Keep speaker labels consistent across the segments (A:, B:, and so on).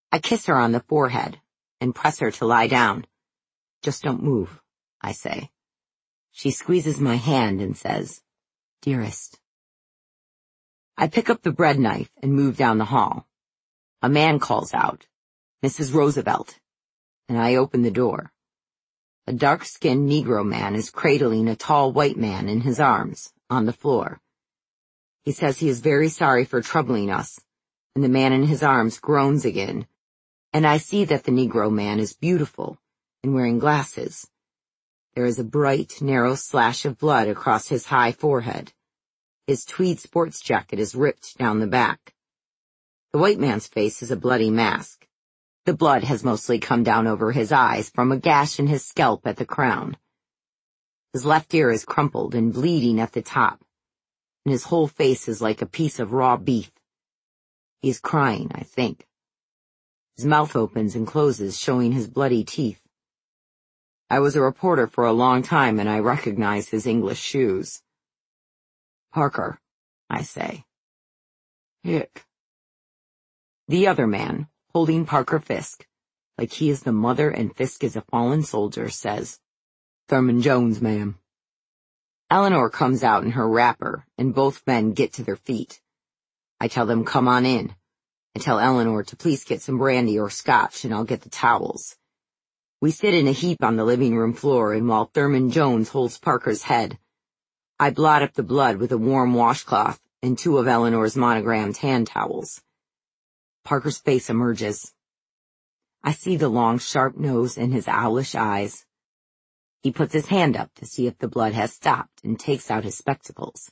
A: I kiss her on the forehead and press her to lie down. Just don't move, I say. She squeezes my hand and says, dearest. I pick up the bread knife and move down the hall. A man calls out, Mrs. Roosevelt, and I open the door. A dark-skinned Negro man is cradling a tall white man in his arms on the floor. He says he is very sorry for troubling us, and the man in his arms groans again, and I see that the Negro man is beautiful and wearing glasses. There is a bright, narrow slash of blood across his high forehead. His tweed sports jacket is ripped down the back. The white man's face is a bloody mask. The blood has mostly come down over his eyes from a gash in his scalp at the crown. His left ear is crumpled and bleeding at the top, and his whole face is like a piece of raw beef. He is crying, I think. His mouth opens and closes, showing his bloody teeth. I was a reporter for a long time, and I recognize his English shoes. Parker, I say. Hick. The other man, holding Parker Fisk, like he is the mother and Fisk is a fallen soldier, says, Thurman Jones, ma'am. Eleanor comes out in her wrapper, and both men get to their feet. I tell them, come on in. I tell Eleanor to please get some brandy or scotch, and I'll get the towels. We sit in a heap on the living room floor, and while Thurman Jones holds Parker's head, I blot up the blood with a warm washcloth and 2 of Eleanor's monogrammed hand towels. Parker's face emerges. I see the long, sharp nose and his owlish eyes. He puts his hand up to see if the blood has stopped and takes out his spectacles.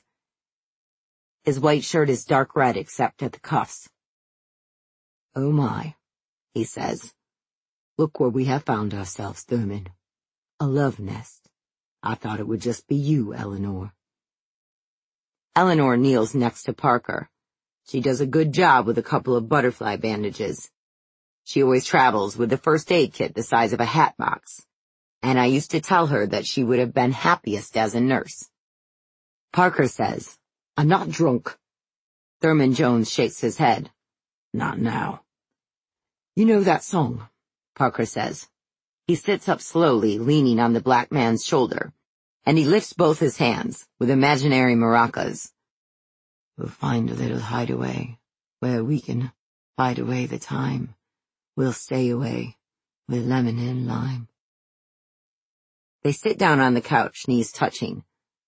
A: His white shirt is dark red except at the cuffs. Oh my, he says. Look where we have found ourselves, Thurman. A love nest. I thought it would just be you, Eleanor. Eleanor kneels next to Parker. She does a good job with a couple of butterfly bandages. She always travels with a first aid kit the size of a hat box, and I used to tell her that she would have been happiest as a nurse. Parker says, I'm not drunk. Thurman Jones shakes his head. Not now. You know that song, Parker says. He sits up slowly, leaning on the black man's shoulder, and he lifts both his hands with imaginary maracas. We'll find a little hideaway where we can hide away the time. We'll stay away with lemon and lime. They sit down on the couch, knees touching.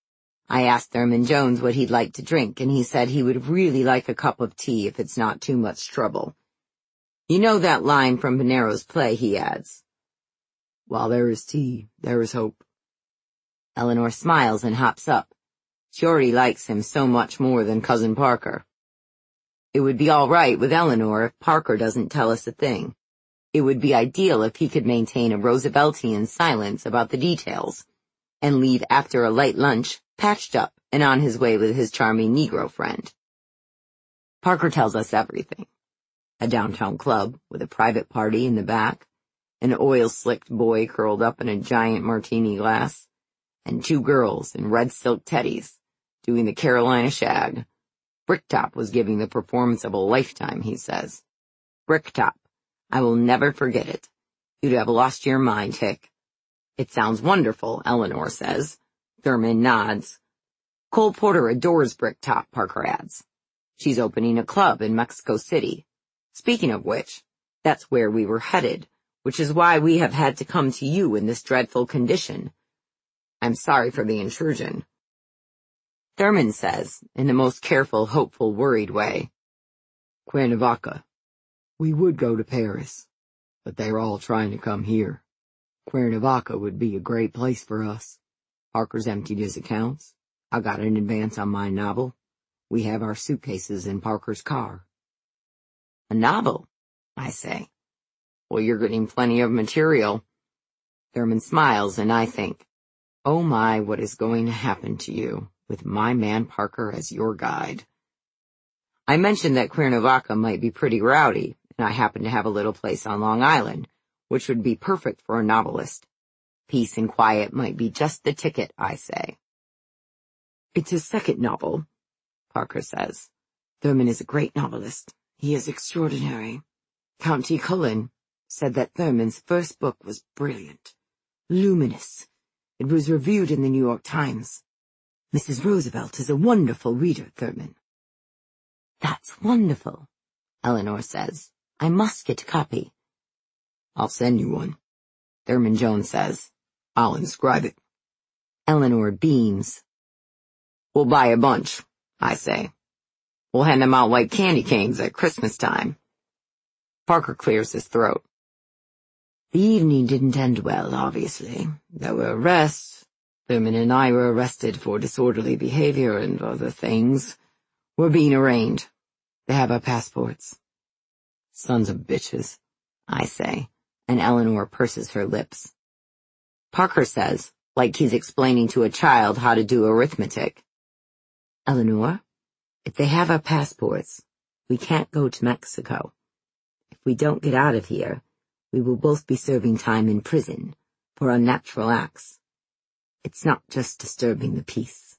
A: I asked Thurman Jones what he'd like to drink, and he said he would really like a cup of tea if it's not too much trouble. You know that line from Pinero's play, he adds. While there is tea, there is hope. Eleanor smiles and hops up. She already likes him so much more than Cousin Parker. It would be all right with Eleanor if Parker doesn't tell us a thing. It would be ideal if he could maintain a Rooseveltian silence about the details, and leave after a light lunch, patched up and on his way with his charming Negro friend. Parker tells us everything. A downtown club with a private party in the back, an oil-slicked boy curled up in a giant martini glass, and 2 girls in red silk teddies doing the Carolina shag. Bricktop was giving the performance of a lifetime, he says. Bricktop. I will never forget it. You'd have lost your mind, Hick. It sounds wonderful, Eleanor says. Thurman nods. Cole Porter adores Bricktop, Parker adds. She's opening a club in Mexico City. Speaking of which, that's where we were headed, which is why we have had to come to you in this dreadful condition. I'm sorry for the intrusion. Thurman says, in the most careful, hopeful, worried way, Cuernavaca. We would go to Paris, but they're all trying to come here. Cuernavaca would be a great place for us. Parker's emptied his accounts. I got an advance on my novel. We have our suitcases in Parker's car. A novel, I say. Well, you're getting plenty of material. Thurman smiles, and I think, oh my, what is going to happen to you, with my man Parker as your guide? I mentioned that Cuernavaca might be pretty rowdy, and I happen to have a little place on Long Island, which would be perfect for a novelist. Peace and quiet might be just the ticket, I say. It's his second novel, Parker says. Thurman is a great novelist. He is extraordinary. Count T. Cullen said that Thurman's first book was brilliant, luminous. It was reviewed in the New York Times. Mrs. Roosevelt is a wonderful reader, Thurman. That's wonderful, Eleanor says. I must get a copy. I'll send you one, Thurman Jones says. I'll inscribe it. Eleanor beams. We'll buy a bunch, I say. We'll hand them out like candy canes at Christmas time. Parker clears his throat. The evening didn't end well, obviously. There were arrests. Thurman and I were arrested for disorderly behavior and other things. We're being arraigned. They have our passports. Sons of bitches, I say, and Eleanor purses her lips. Parker says, like he's explaining to a child how to do arithmetic. Eleanor, if they have our passports, we can't go to Mexico. If we don't get out of here, we will both be serving time in prison for unnatural acts. It's not just disturbing the peace.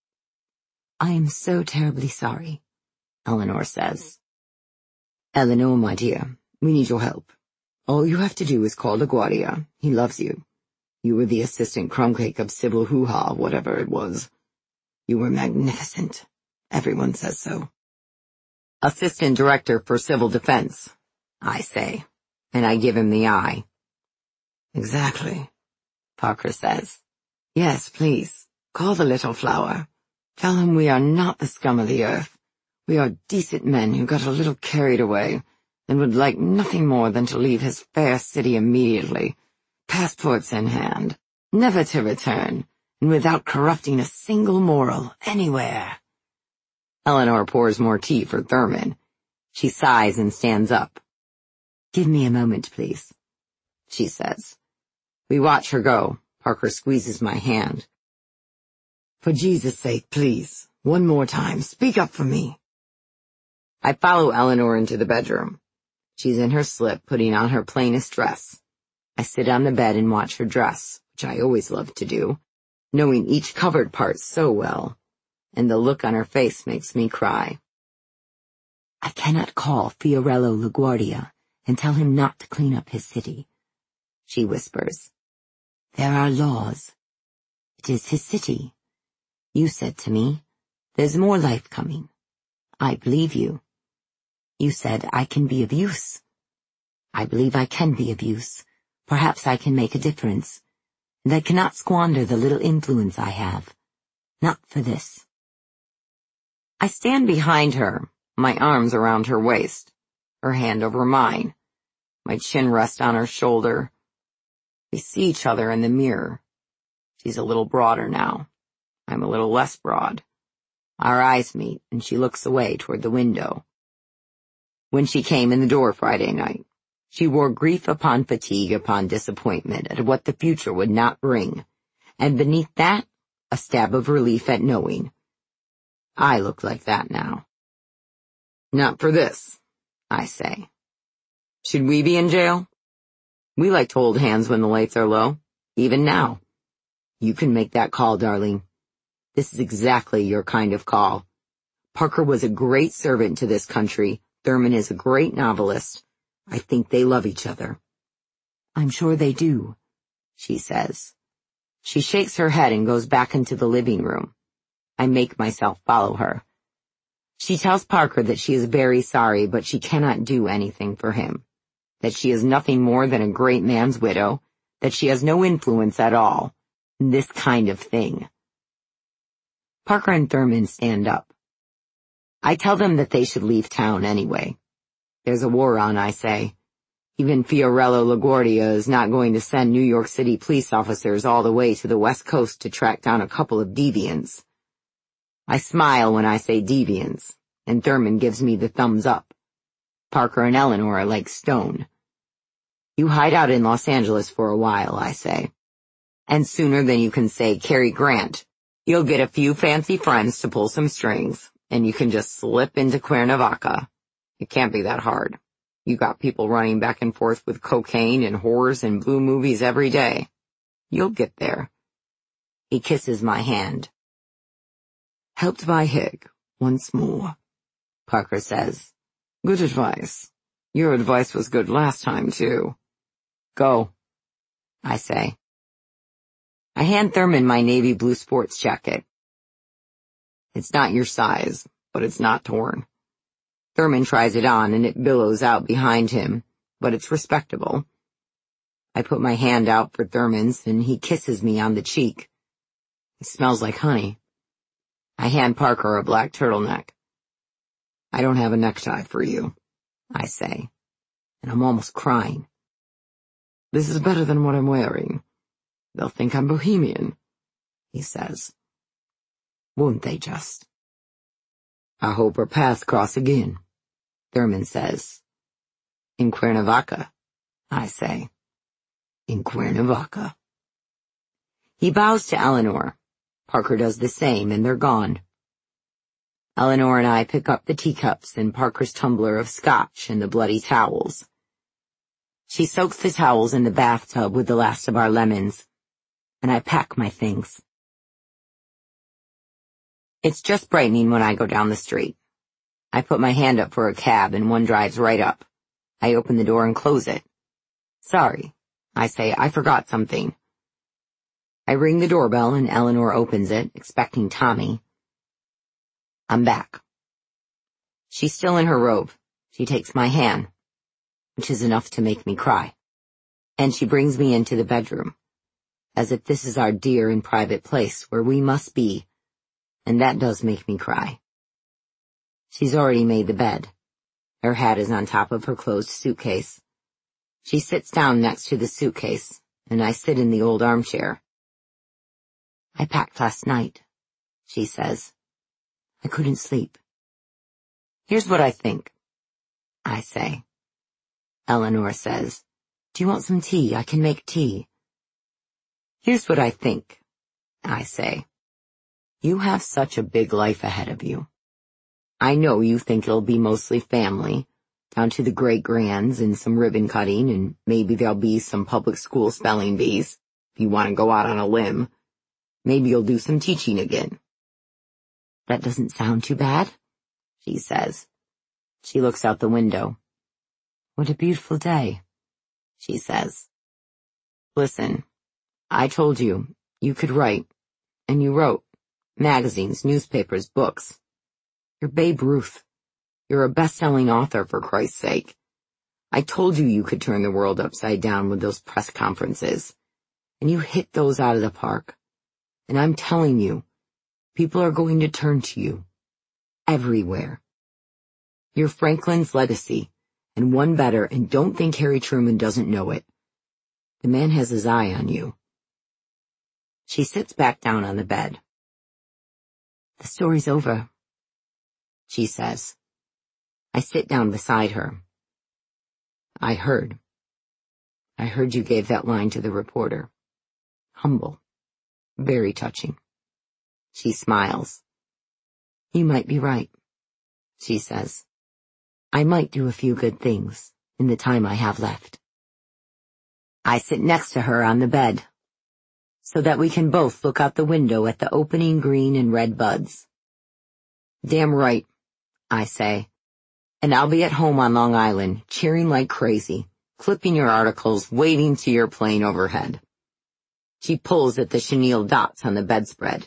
A: I am so terribly sorry, Eleanor says. Eleanor, my dear, we need your help. All you have to do is call LaGuardia. He loves you. You were the assistant crumbcake of Sybil Hoo-Ha, whatever it was. You were magnificent. Everyone says so. Assistant Director for Civil Defense, I say, and I give him the eye. Exactly, Parker says. Yes, please, call the little flower. Tell him we are not the scum of the earth. We are decent men who got a little carried away and would like nothing more than to leave his fair city immediately, passports in hand, never to return, and without corrupting a single moral anywhere. Eleanor pours more tea for Thurman. She sighs and stands up. Give me a moment, please, she says. We watch her go. Parker squeezes my hand. For Jesus' sake, please, one more time, speak up for me. I follow Eleanor into the bedroom. She's in her slip, putting on her plainest dress. I sit on the bed and watch her dress, which I always love to do, knowing each covered part so well, and the look on her face makes me cry. I cannot call Fiorello LaGuardia and tell him not to clean up his city, she whispers. There are laws. It is his city. You said to me, there's more life coming. I believe you. You said I can be of use. I believe I can be of use. Perhaps I can make a difference. And I cannot squander the little influence I have. Not for this. I stand behind her, my arms around her waist, her hand over mine. My chin rests on her shoulder. We see each other in the mirror. She's a little broader now. I'm a little less broad. Our eyes meet, and she looks away toward the window. When she came in the door Friday night, she wore grief upon fatigue upon disappointment at what the future would not bring, and beneath that, a stab of relief at knowing. I look like that now. Not for this, I say. Should we be in jail? We like to hold hands when the lights are low, even now. You can make that call, darling. This is exactly your kind of call. Parker was a great servant to this country. Thurman is a great novelist. I think they love each other. I'm sure they do, she says. She shakes her head and goes back into the living room. I make myself follow her. She tells Parker that she is very sorry, but she cannot do anything for him. That she is nothing more than a great man's widow. That she has no influence at all. This kind of thing. Parker and Thurman stand up. I tell them that they should leave town anyway. There's a war on, I say. Even Fiorello LaGuardia is not going to send New York City police officers all the way to the West Coast to track down a couple of deviants. I smile when I say deviants, and Thurman gives me the thumbs up. Parker and Eleanor are like stone. You hide out in Los Angeles for a while, I say. And sooner than you can say Cary Grant, you'll get a few fancy friends to pull some strings, and you can just slip into Cuernavaca. It can't be that hard. You got people running back and forth with cocaine and whores and blue movies every day. You'll get there. He kisses my hand. Helped by Hig, once more, Parker says. Good advice. Your advice was good last time, too. Go, I say. I hand Thurman my navy blue sports jacket. It's not your size, but it's not torn. Thurman tries it on and it billows out behind him, but it's respectable. I put my hand out for Thurman's and he kisses me on the cheek. It smells like honey. I hand Parker a black turtleneck. I don't have a necktie for you, I say, and I'm almost crying. This is better than what I'm wearing. They'll think I'm bohemian, he says. Won't they just? I hope our paths cross again, Thurman says. In Cuernavaca, I say. In Cuernavaca. He bows to Eleanor. Parker does the same, and they're gone. Eleanor and I pick up the teacups and Parker's tumbler of scotch and the bloody towels. She soaks the towels in the bathtub with the last of our lemons, and I pack my things. It's just brightening when I go down the street. I put my hand up for a cab and one drives right up. I open the door and close it. Sorry, I say, I forgot something. I ring the doorbell and Eleanor opens it, expecting Tommy. I'm back. She's still in her robe. She takes my hand, which is enough to make me cry. And she brings me into the bedroom, as if this is our dear and private place where we must be, and that does make me cry. She's already made the bed. Her hat is on top of her closed suitcase. She sits down next to the suitcase, and I sit in the old armchair. I packed last night, she says. I couldn't sleep. Here's what I think, I say. Eleanor says, do you want some tea? I can make tea. Here's what I think, I say. You have such a big life ahead of you. I know you think it'll be mostly family, down to the great-grands and some ribbon cutting, and maybe there'll be some public school spelling bees, if you want to go out on a limb. Maybe you'll do some teaching again. That doesn't sound too bad, she says. She looks out the window. What a beautiful day, she says. Listen, I told you, you could write, and you wrote. Magazines, newspapers, books. You're Babe Ruth. You're a best-selling author, for Christ's sake. I told you you could turn the world upside down with those press conferences, and you hit those out of the park. And I'm telling you, people are going to turn to you. Everywhere. You're Franklin's legacy, and one better, and don't think Harry Truman doesn't know it. The man has his eye on you. She sits back down on the bed. The story's over, she says. I sit down beside her. I heard you gave that line to the reporter. Humble. Very touching. She smiles. You might be right, she says. I might do a few good things in the time I have left. I sit next to her on the bed, so that we can both look out the window at the opening green and red buds. Damn right, I say. And I'll be at home on Long Island, cheering like crazy, clipping your articles, waving to your plane overhead. She pulls at the chenille dots on the bedspread.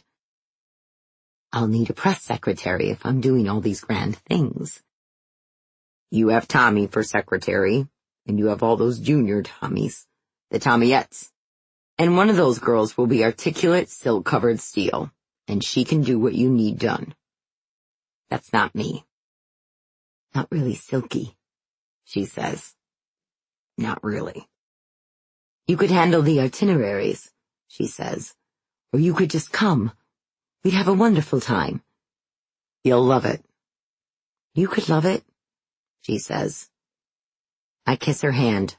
A: I'll need a press secretary if I'm doing all these grand things. You have Tommy for secretary, and you have all those junior Tommies, the Tommyettes. And one of those girls will be articulate, silk-covered steel, and she can do what you need done. That's not me. Not really silky, she says. Not really. You could handle the itineraries, she says, or you could just come. We'd have a wonderful time. You'll love it. You could love it, she says. I kiss her hand.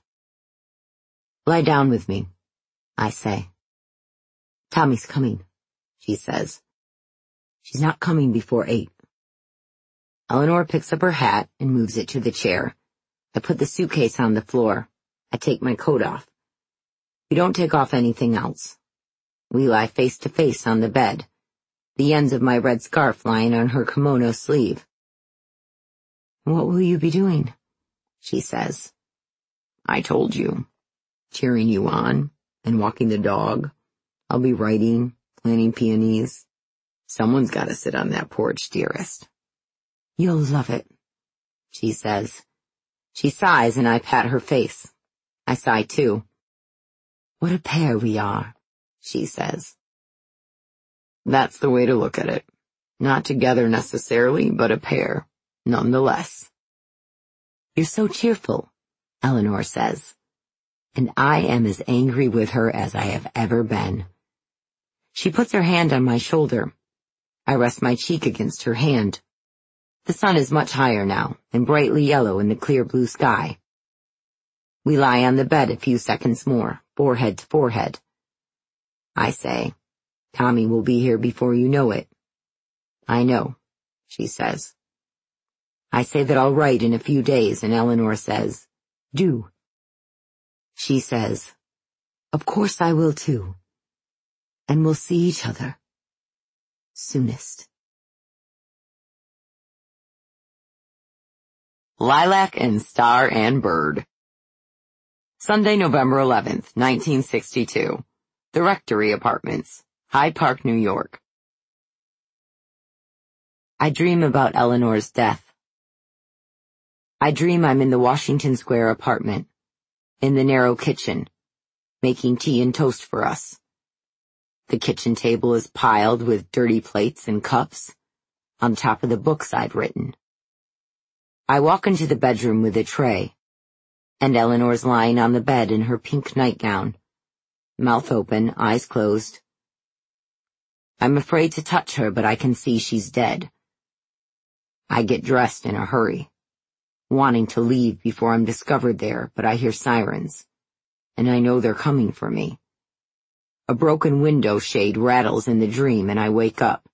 A: Lie down with me, I say. Tommy's coming, she says. She's not coming before 8. Eleanor picks up her hat and moves it to the chair. I put the suitcase on the floor. I take my coat off. We don't take off anything else. We lie face to face on the bed, the ends of my red scarf lying on her kimono sleeve. What will you be doing? she says. I told you. Cheering you on and walking the dog. I'll be writing, planting peonies. Someone's got to sit on that porch, dearest. You'll love it, she says. She sighs and I pat her face. I sigh too. What a pair we are, she says. That's the way to look at it. Not together necessarily, but a pair, nonetheless. You're so cheerful, Eleanor says, and I am as angry with her as I have ever been. She puts her hand on my shoulder. I rest my cheek against her hand. The sun is much higher now, and brightly yellow in the clear blue sky. We lie on the bed a few seconds more, forehead to forehead. I say, Tommy will be here before you know it. I know, she says. I say that I'll write in a few days, and Eleanor says, do. She says, of course I will too. And we'll see each other soonest. Lilac and Star and Bird. Sunday, November 11th, 1962. The Rectory Apartments, Hyde Park, New York. I dream about Eleanor's death. I dream I'm in the Washington Square apartment, in the narrow kitchen, making tea and toast for us. The kitchen table is piled with dirty plates and cups, on top of the books I'd written. I walk into the bedroom with a tray, and Eleanor's lying on the bed in her pink nightgown, mouth open, eyes closed. I'm afraid to touch her, but I can see she's dead. I get dressed in a hurry, wanting to leave before I'm discovered there, but I hear sirens, and I know they're coming for me. A broken window shade rattles in the dream, and I wake up.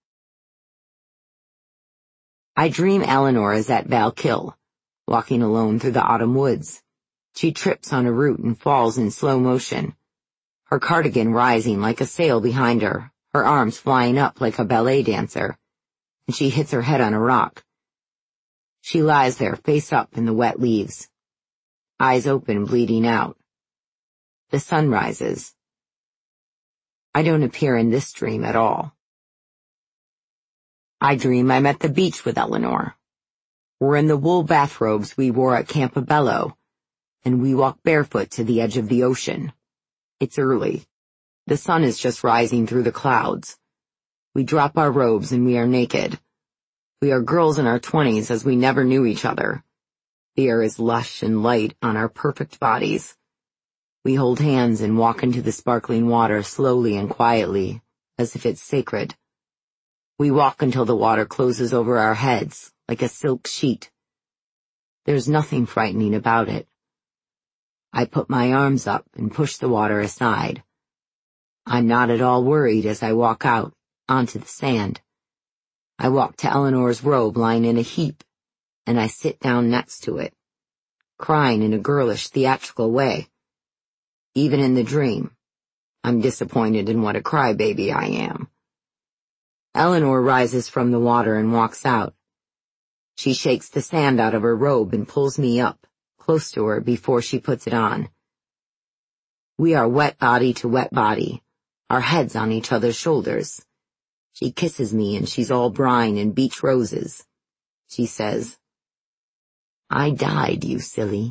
A: I dream Eleanor is at Valkill, walking alone through the autumn woods. She trips on a root and falls in slow motion, her cardigan rising like a sail behind her, her arms flying up like a ballet dancer, and she hits her head on a rock. She lies there, face up in the wet leaves, eyes open, bleeding out. The sun rises. I don't appear in this dream at all. I dream I'm at the beach with Eleanor. We're in the wool bathrobes we wore at Campobello, and we walk barefoot to the edge of the ocean. It's early. The sun is just rising through the clouds. We drop our robes and we are naked. We are girls in our 20s as we never knew each other. The air is lush and light on our perfect bodies. We hold hands and walk into the sparkling water slowly and quietly, as if it's sacred. We walk until the water closes over our heads, like a silk sheet. There's nothing frightening about it. I put my arms up and push the water aside. I'm not at all worried as I walk out, onto the sand. I walk to Eleanor's robe lying in a heap, and I sit down next to it, crying in a girlish, theatrical way. Even in the dream, I'm disappointed in what a crybaby I am. Eleanor rises from the water and walks out. She shakes the sand out of her robe and pulls me up, close to her before she puts it on. We are wet body to wet body, our heads on each other's shoulders. She kisses me and she's all brine and beach roses. She says, I died, you silly.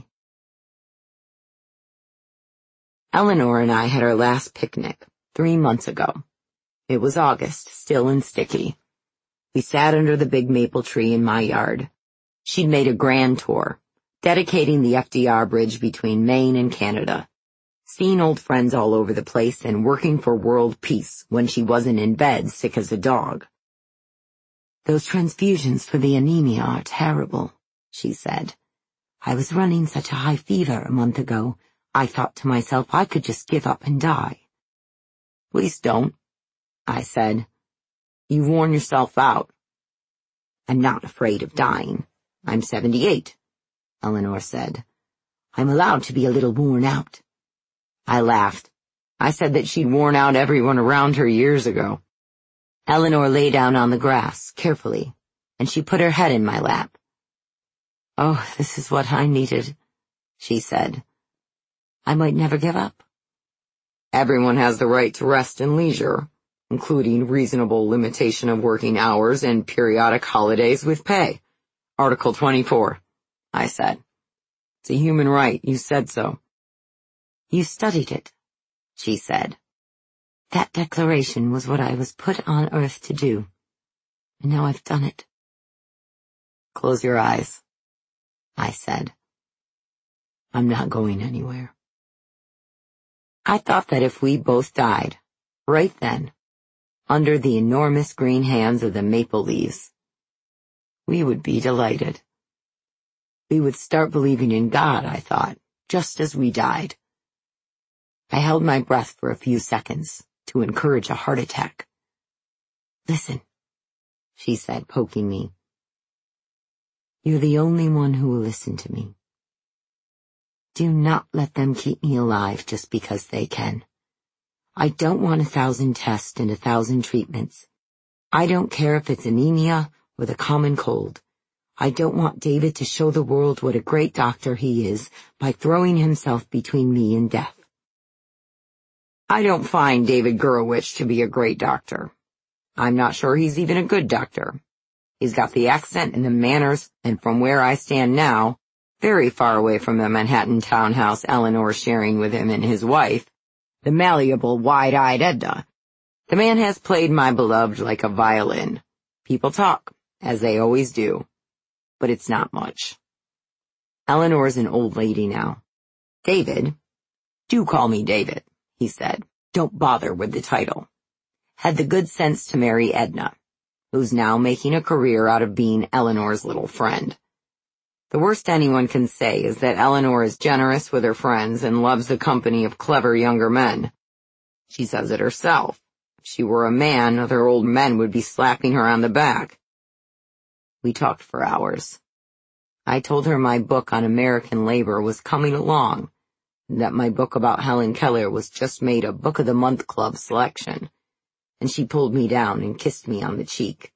A: Eleanor and I had our last picnic 3 months ago. It was August, still and sticky. We sat under the big maple tree in my yard. She'd made a grand tour, dedicating the FDR Bridge between Maine and Canada, seeing old friends all over the place and working for world peace when she wasn't in bed sick as a dog. Those transfusions for the anemia are terrible, she said. I was running such a high fever a month ago, I thought to myself I could just give up and die. Please don't, I said. You've worn yourself out. I'm not afraid of dying. I'm 78, Eleanor said. I'm allowed to be a little worn out. I laughed. I said that she'd worn out everyone around her years ago. Eleanor lay down on the grass, carefully, and she put her head in my lap. Oh, this is what I needed, she said. I might never give up. Everyone has the right to rest and leisure, including reasonable limitation of working hours and periodic holidays with pay. Article 24, I said. It's a human right. You said so. You studied it, she said. That declaration was what I was put on earth to do. And now I've done it. Close your eyes, I said. I'm not going anywhere. I thought that if we both died, right then, under the enormous green hands of the maple leaves, we would be delighted. We would start believing in God, I thought, just as we died. I held my breath for a few seconds to encourage a heart attack. Listen, she said, poking me. You're the only one who will listen to me. Do not let them keep me alive just because they can. I don't want 1,000 tests and 1,000 treatments. I don't care if it's anemia or the common cold. I don't want David to show the world what a great doctor he is by throwing himself between me and death. I don't find David Gurewitch to be a great doctor. I'm not sure he's even a good doctor. He's got the accent and the manners, and from where I stand now, very far away from the Manhattan townhouse Eleanor's sharing with him and his wife, the malleable, wide-eyed Edna. The man has played my beloved like a violin. People talk, as they always do, but it's not much. Eleanor's an old lady now. David, do call me David, he said. Don't bother with the title. Had the good sense to marry Edna, who's now making a career out of being Eleanor's little friend. The worst anyone can say is that Eleanor is generous with her friends and loves the company of clever younger men. She says it herself. If she were a man, other old men would be slapping her on the back. We talked for hours. I told her my book on American labor was coming along, and that my book about Helen Keller was just made a Book of the Month Club selection, and she pulled me down and kissed me on the cheek.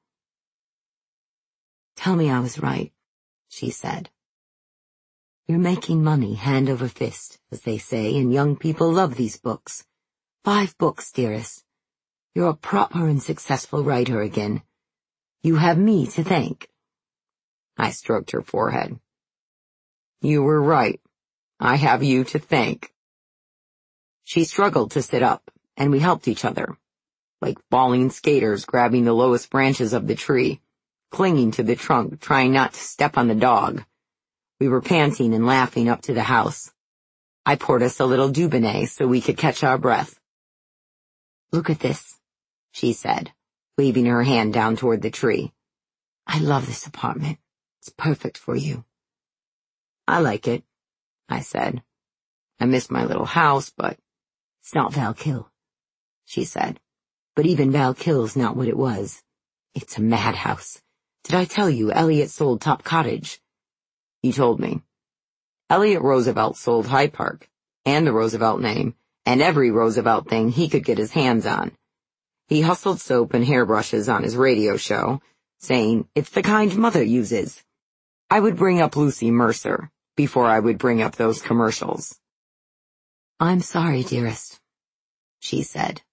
A: Tell me I was right, she said. You're making money hand over fist, as they say, and young people love these books. 5 books, dearest. You're a proper and successful writer again. You have me to thank. I stroked her forehead. You were right. I have you to thank. She struggled to sit up, and we helped each other, like falling skaters grabbing the lowest branches of the tree, clinging to the trunk, trying not to step on the dog. We were panting and laughing up to the house. I poured us a little Dubonnet so we could catch our breath. Look at this, she said, waving her hand down toward the tree. I love this apartment. It's perfect for you. I like it, I said. I miss my little house, but it's not Valkill, she said. But even Valkill's not what it was. It's a madhouse. Did I tell you Elliot sold Top Cottage? You told me. Elliot Roosevelt sold Hyde Park, and the Roosevelt name, and every Roosevelt thing he could get his hands on. He hustled soap and hairbrushes on his radio show, saying, it's the kind Mother uses. I would bring up Lucy Mercer before I would bring up those commercials. I'm sorry, dearest, she said.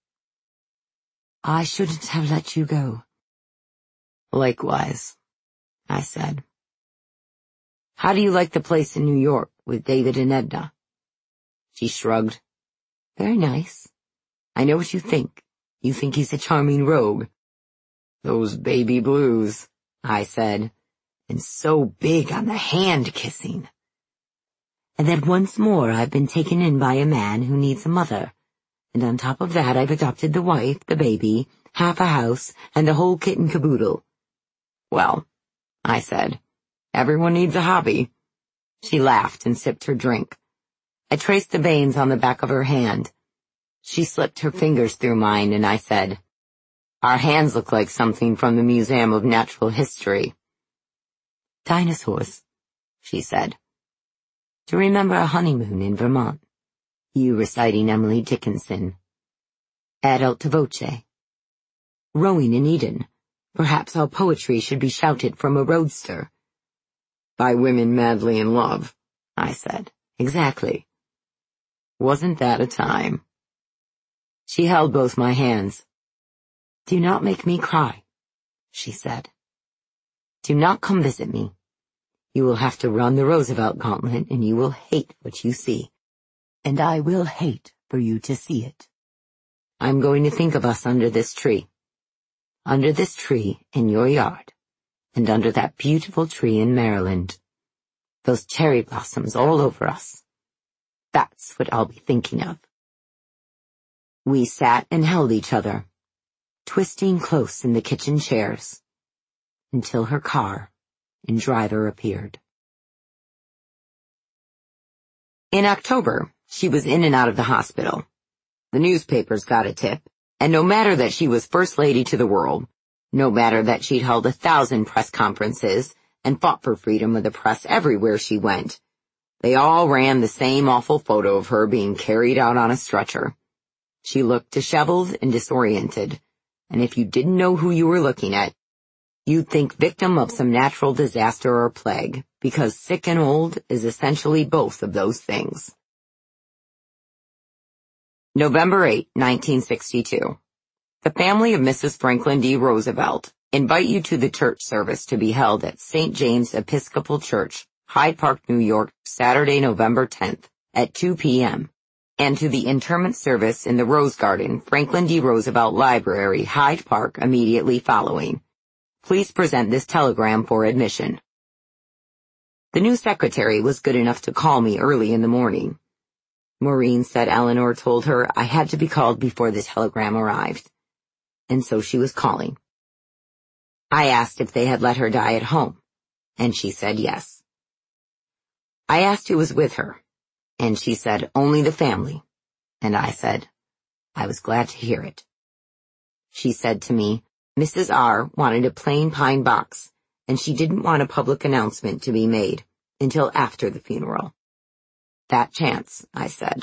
A: I shouldn't have let you go. Likewise, I said. How do you like the place in New York with David and Edna? She shrugged. Very nice. I know what you think. You think he's a charming rogue. Those baby blues, I said, and so big on the hand kissing. And then once more I've been taken in by a man who needs a mother, and on top of that I've adopted the wife, the baby, half a house, and the whole kit and caboodle. Well, I said, everyone needs a hobby. She laughed and sipped her drink. I traced the veins on the back of her hand. She slipped her fingers through mine, and I said, our hands look like something from the Museum of Natural History. Dinosaurs, she said. Do you remember a honeymoon in Vermont? You reciting Emily Dickinson. Adulto voce. Rowing in Eden. Perhaps all poetry should be shouted from a roadster. By women madly in love, I said, Exactly. Wasn't that a time? She held both my hands. Do not make me cry, she said. Do not come visit me. You will have to run the Roosevelt gauntlet, and you will hate what you see. And I will hate for you to see it. I'm going to think of us under this tree. Under this tree in your yard. And under that beautiful tree in Maryland. Those cherry blossoms all over us. That's what I'll be thinking of. We sat and held each other, twisting close in the kitchen chairs, until her car and driver appeared. In October, she was in and out of the hospital. The newspapers got a tip, and no matter that she was first lady to the world, no matter that she'd held 1,000 press conferences and fought for freedom of the press everywhere she went, they all ran the same awful photo of her being carried out on a stretcher. She looked disheveled and disoriented, and if you didn't know who you were looking at, you'd think victim of some natural disaster or plague, because sick and old is essentially both of those things. November 8, 1962. The family of Mrs. Franklin D. Roosevelt invite you to the church service to be held at St. James Episcopal Church, Hyde Park, New York, Saturday, November 10th at 2 p.m., and to the interment service in the Rose Garden, Franklin D. Roosevelt Library, Hyde Park, immediately following. Please present this telegram for admission. The new secretary was good enough to call me early in the morning. Maureen said Eleanor told her I had to be called before the telegram arrived, and so she was calling. I asked if they had let her die at home, and she said yes. I asked who was with her, and she said only the family, and I said I was glad to hear it. She said to me, Mrs. R. wanted a plain pine box, and she didn't want a public announcement to be made until after the funeral. That chance, I said.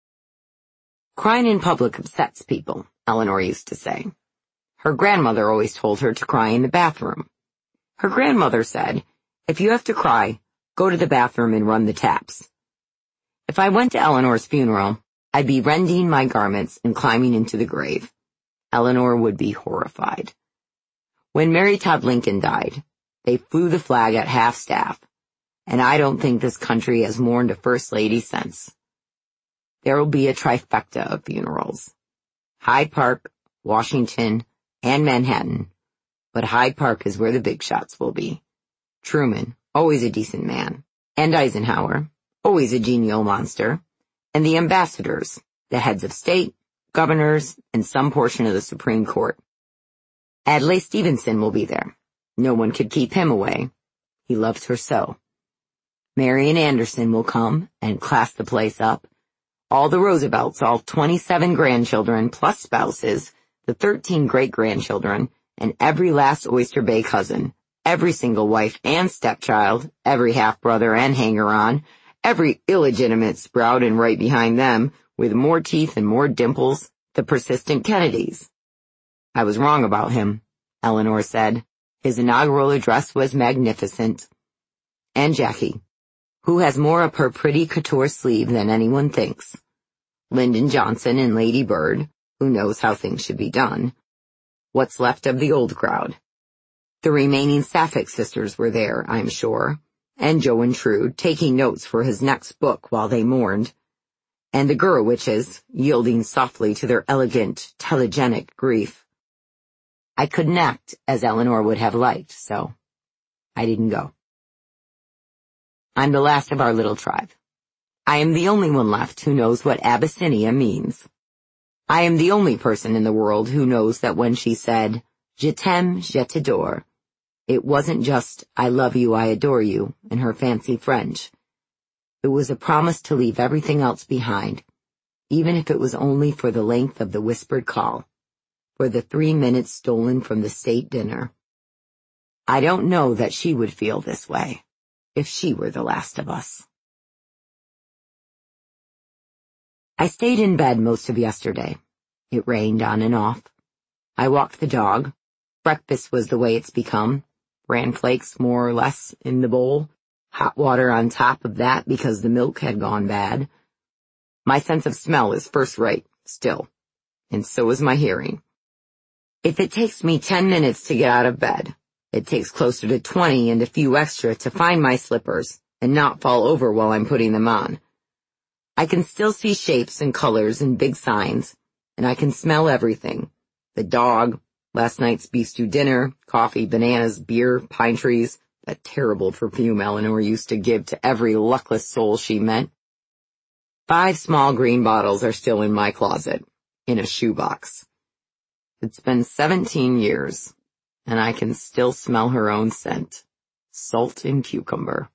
A: Crying in public upsets people, Eleanor used to say. Her grandmother always told her to cry in the bathroom. Her grandmother said, if you have to cry, go to the bathroom and run the taps. If I went to Eleanor's funeral, I'd be rending my garments and climbing into the grave. Eleanor would be horrified. When Mary Todd Lincoln died, they flew the flag at half-staff, and I don't think this country has mourned a first lady since. There will be a trifecta of funerals. Hyde Park, Washington, and Manhattan, but Hyde Park is where the big shots will be. Truman, always a decent man, and Eisenhower, always a genial monster, and the ambassadors, the heads of state, governors, and some portion of the Supreme Court. Adlai Stevenson will be there. No one could keep him away. He loved her so. Marian Anderson will come and class the place up. All the Roosevelts, all 27 grandchildren plus spouses, the 13 great-grandchildren, and every last Oyster Bay cousin, every single wife and stepchild, every half-brother and hanger-on, every illegitimate sprout and right behind them, with more teeth and more dimples, the persistent Kennedys. I was wrong about him, Eleanor said. His inaugural address was magnificent. And Jackie, who has more up her pretty couture sleeve than anyone thinks. Lyndon Johnson and Lady Bird, who knows how things should be done. What's left of the old crowd. The remaining Sapphic sisters were there, I'm sure, and Joe and Trude taking notes for his next book while they mourned, and the Gurewitches yielding softly to their elegant, telegenic grief. I couldn't act as Eleanor would have liked, so I didn't go. I'm the last of our little tribe. I am the only one left who knows what Abyssinia means. I am the only person in the world who knows that when she said, Je t'aime, je t'adore, it wasn't just, I love you, I adore you, in her fancy French. It was a promise to leave everything else behind, even if it was only for the length of the whispered call, for the 3 minutes stolen from the state dinner. I don't know that she would feel this way, if she were the last of us. I stayed in bed most of yesterday. It rained on and off. I walked the dog. Breakfast was the way it's become. Bran flakes more or less in the bowl. Hot water on top of that because the milk had gone bad. My sense of smell is first rate, still, and so is my hearing. If it takes me 10 minutes to get out of bed, it takes closer to 20 and a few extra to find my slippers and not fall over while I'm putting them on. I can still see shapes and colors and big signs, and I can smell everything. The dog, last night's beef stew dinner, coffee, bananas, beer, pine trees, that terrible perfume Eleanor used to give to every luckless soul she met. 5 small green bottles are still in my closet, in a shoebox. It's been 17 years, and I can still smell her own scent. Salt and cucumber.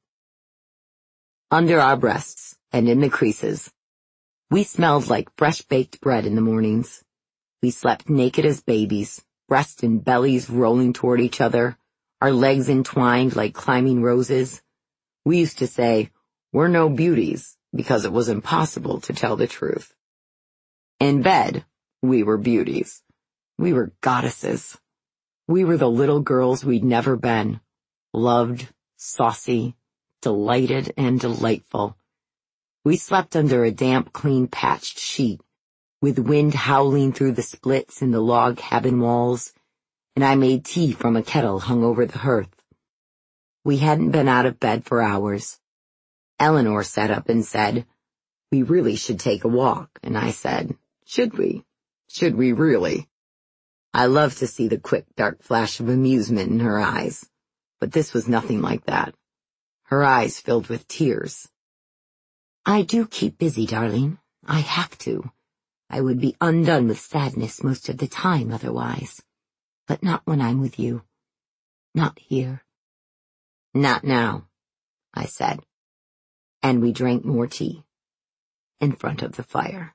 A: Under our breasts and in the creases, we smelled like fresh-baked bread in the mornings. We slept naked as babies, breasts and bellies rolling toward each other, our legs entwined like climbing roses. We used to say, "We're no beauties," because it was impossible to tell the truth. In bed, we were beauties. We were goddesses. We were the little girls we'd never been, loved, saucy, delighted, and delightful. We slept under a damp, clean, patched sheet, with wind howling through the splits in the log cabin walls, and I made tea from a kettle hung over the hearth. We hadn't been out of bed for hours. Eleanor sat up and said, "We really should take a walk," and I said, "Should we? Should we really?" I loved to see the quick, dark flash of amusement in her eyes, but this was nothing like that. Her eyes filled with tears. "I do keep busy, darling. I have to. I would be undone with sadness most of the time otherwise. But not when I'm with you. Not here." "Not now," I said. And we drank more tea in front of the fire.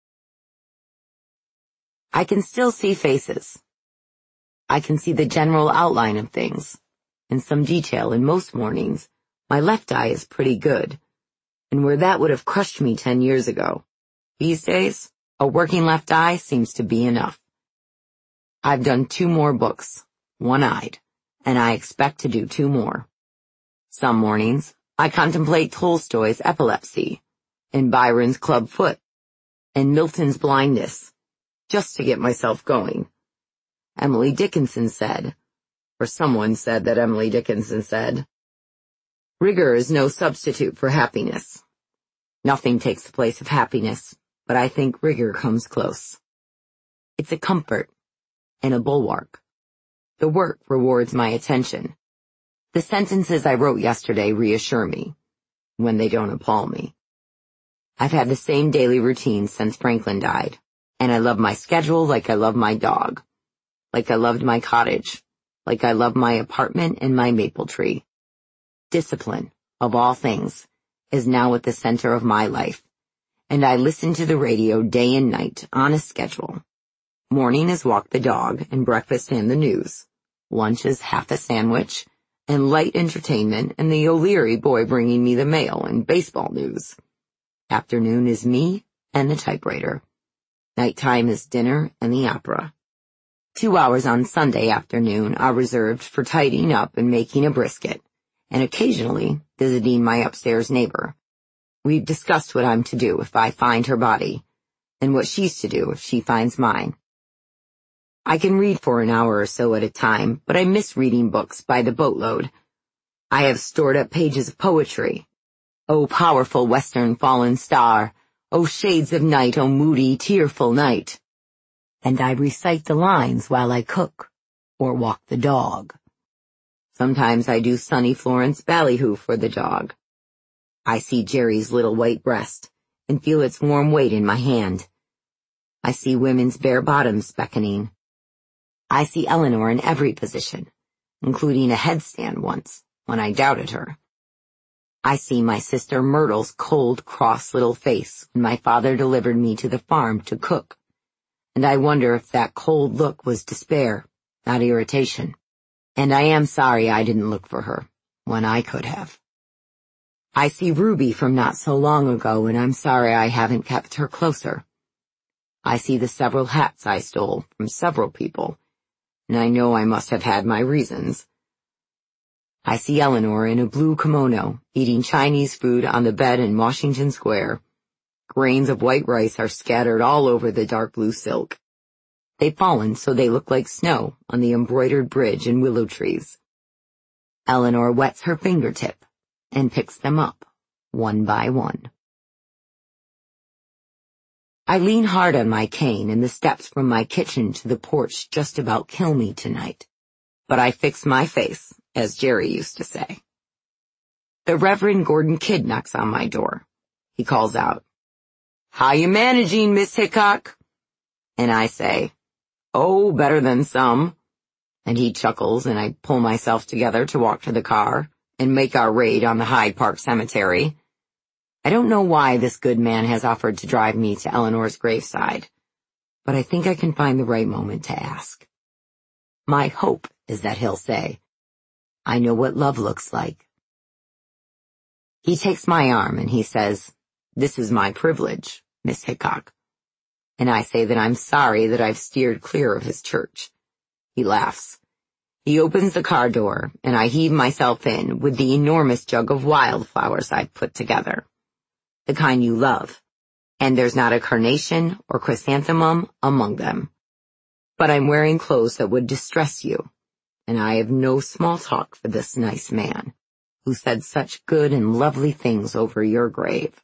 A: I can still see faces. I can see the general outline of things. In some detail, in most mornings, my left eye is pretty good. And where that would have crushed me 10 years ago, these days, a working left eye seems to be enough. I've done 2 more books, one-eyed, and I expect to do 2 more. Some mornings, I contemplate Tolstoy's epilepsy, and Byron's club foot, and Milton's blindness, just to get myself going. Emily Dickinson said, or someone said that Emily Dickinson said, "Rigor is no substitute for happiness." Nothing takes the place of happiness, but I think rigor comes close. It's a comfort and a bulwark. The work rewards my attention. The sentences I wrote yesterday reassure me, when they don't appall me. I've had the same daily routine since Franklin died, and I love my schedule like I love my dog, like I loved my cottage, like I love my apartment and my maple tree. Discipline, of all things, is now at the center of my life, and I listen to the radio day and night on a schedule. Morning is walk the dog and breakfast and the news. Lunch is half a sandwich and light entertainment and the O'Leary boy bringing me the mail and baseball news. Afternoon is me and the typewriter. Nighttime is dinner and the opera. 2 hours on Sunday afternoon are reserved for tidying up and making a brisket, and occasionally visiting my upstairs neighbor. We've discussed what I'm to do if I find her body, and what she's to do if she finds mine. I can read for an hour or so at a time, but I miss reading books by the boatload. I have stored up pages of poetry. "O powerful western fallen star, O shades of night, O moody, tearful night." And I recite the lines while I cook, or walk the dog. Sometimes I do Sunny Florence ballyhoo for the dog. I see Jerry's little white breast, and feel its warm weight in my hand. I see women's bare bottoms beckoning. I see Eleanor in every position, including a headstand once, when I doubted her. I see my sister Myrtle's cold, cross little face when my father delivered me to the farm to cook, and I wonder if that cold look was despair, not irritation. And I am sorry I didn't look for her, when I could have. I see Ruby from not so long ago, and I'm sorry I haven't kept her closer. I see the several hats I stole from several people, and I know I must have had my reasons. I see Eleanor in a blue kimono, eating Chinese food on the bed in Washington Square. Grains of white rice are scattered all over the dark blue silk. They've fallen so they look like snow on the embroidered bridge and willow trees. Eleanor wets her fingertip and picks them up, one by one. I lean hard on my cane, and the steps from my kitchen to the porch just about kill me tonight. But I fix my face, as Jerry used to say. The Reverend Gordon Kidd knocks on my door. He calls out, "How you managing, Miss Hickok?" And I say, "Oh, better than some." And he chuckles, and I pull myself together to walk to the car and make our raid on the Hyde Park Cemetery. I don't know why this good man has offered to drive me to Eleanor's graveside, but I think I can find the right moment to ask. My hope is that he'll say, "I know what love looks like." He takes my arm and he says, "This is my privilege, Miss Hickok." And I say that I'm sorry that I've steered clear of his church. He laughs. He opens the car door, and I heave myself in with the enormous jug of wildflowers I've put together. The kind you love, and there's not a carnation or chrysanthemum among them. But I'm wearing clothes that would distress you, and I have no small talk for this nice man, who said such good and lovely things over your grave.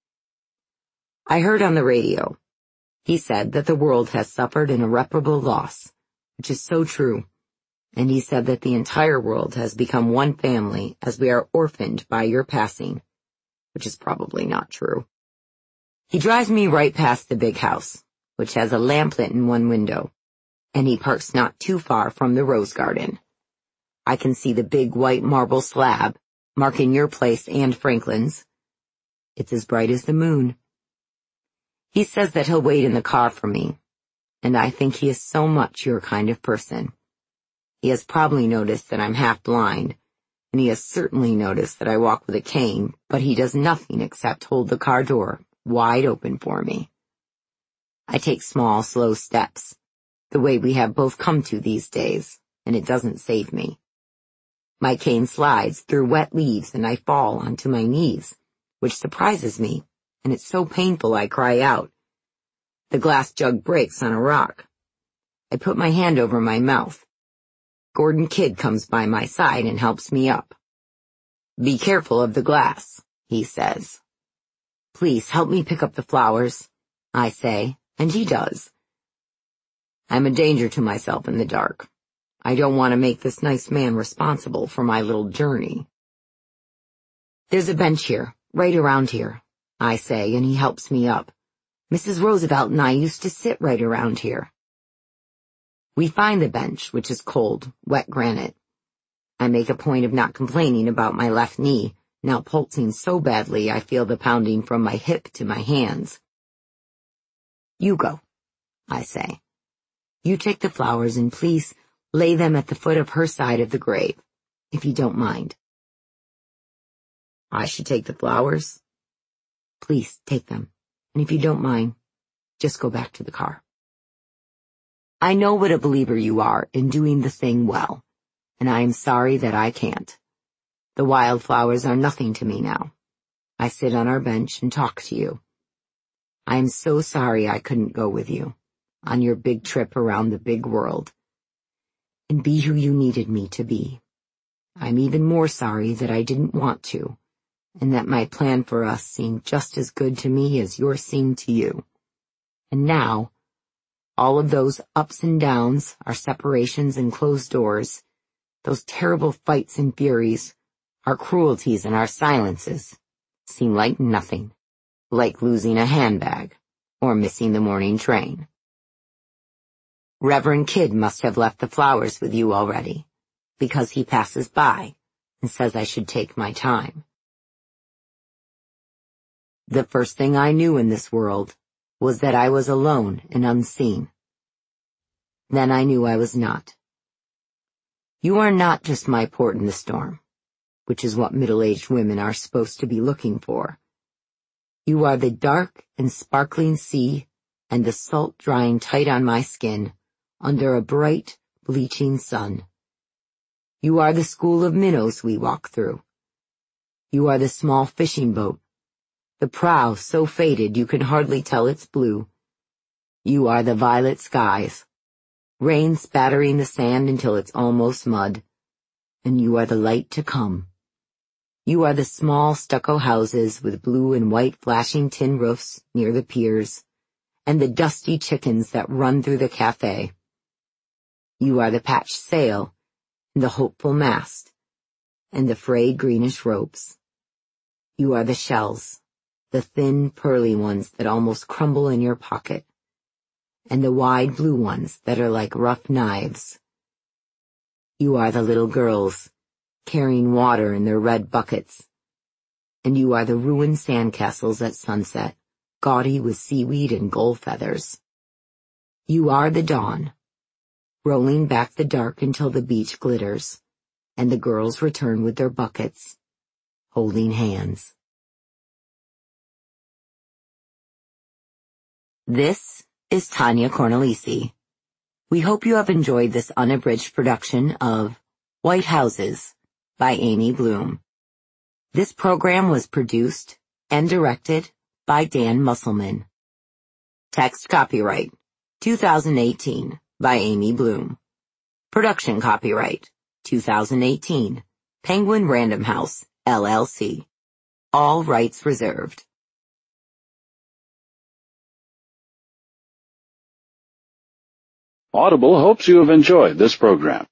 A: I heard on the radio. He said that the world has suffered an irreparable loss, which is so true, and he said that the entire world has become one family as we are orphaned by your passing, which is probably not true. He drives me right past the big house, which has a lamplit in one window, and he parks not too far from the rose garden. I can see the big white marble slab, marking your place and Franklin's. It's as bright as the moon. He says that he'll wait in the car for me, and I think he is so much your kind of person. He has probably noticed that I'm half blind, and he has certainly noticed that I walk with a cane, but he does nothing except hold the car door wide open for me. I take small, slow steps, the way we have both come to these days, and it doesn't save me. My cane slides through wet leaves, and I fall onto my knees, which surprises me, and it's so painful I cry out. The glass jug breaks on a rock. I put my hand over my mouth. Gordon Kidd comes by my side and helps me up. "Be careful of the glass," he says. "Please help me pick up the flowers," I say, and he does. I'm a danger to myself in the dark. I don't want to make this nice man responsible for my little journey. "There's a bench here, right around here," I say, and he helps me up. "Mrs. Roosevelt and I used to sit right around here." We find the bench, which is cold, wet granite. I make a point of not complaining about my left knee, now pulsing so badly I feel the pounding from my hip to my hands. "You go," I say. "You take the flowers and please lay them at the foot of her side of the grave, if you don't mind." "I should take the flowers?" "Please take them, and if you don't mind, just go back to the car." I know what a believer you are in doing the thing well, and I am sorry that I can't. The wildflowers are nothing to me now. I sit on our bench and talk to you. I am so sorry I couldn't go with you on your big trip around the big world and be who you needed me to be. I'm even more sorry that I didn't want to, and that my plan for us seemed just as good to me as yours seemed to you. And now, all of those ups and downs, our separations and closed doors, those terrible fights and furies, our cruelties and our silences, seem like nothing, like losing a handbag or missing the morning train. Reverend Kidd must have left the flowers with you already, because he passes by and says I should take my time. The first thing I knew in this world was that I was alone and unseen. Then I knew I was not. You are not just my port in the storm, which is what middle-aged women are supposed to be looking for. You are the dark and sparkling sea and the salt drying tight on my skin under a bright, bleaching sun. You are the school of minnows we walk through. You are the small fishing boat, the prow so faded you can hardly tell it's blue. You are the violet skies, rain spattering the sand until it's almost mud. And you are the light to come. You are the small stucco houses with blue and white flashing tin roofs near the piers, and the dusty chickens that run through the cafe. You are the patched sail, and the hopeful mast, and the frayed greenish ropes. You are the shells, the thin pearly ones that almost crumble in your pocket, and the wide blue ones that are like rough knives. You are the little girls, carrying water in their red buckets. And you are the ruined sandcastles at sunset, gaudy with seaweed and gull feathers. You are the dawn, rolling back the dark until the beach glitters, and the girls return with their buckets, holding hands. This is Tanya Cornelisi. We hope you have enjoyed this unabridged production of White Houses by Amy Bloom. This program was produced and directed by Dan Musselman. Text copyright 2018 by Amy Bloom. Production copyright 2018 Penguin Random House, LLC. All rights reserved.
B: Audible hopes you have enjoyed this program.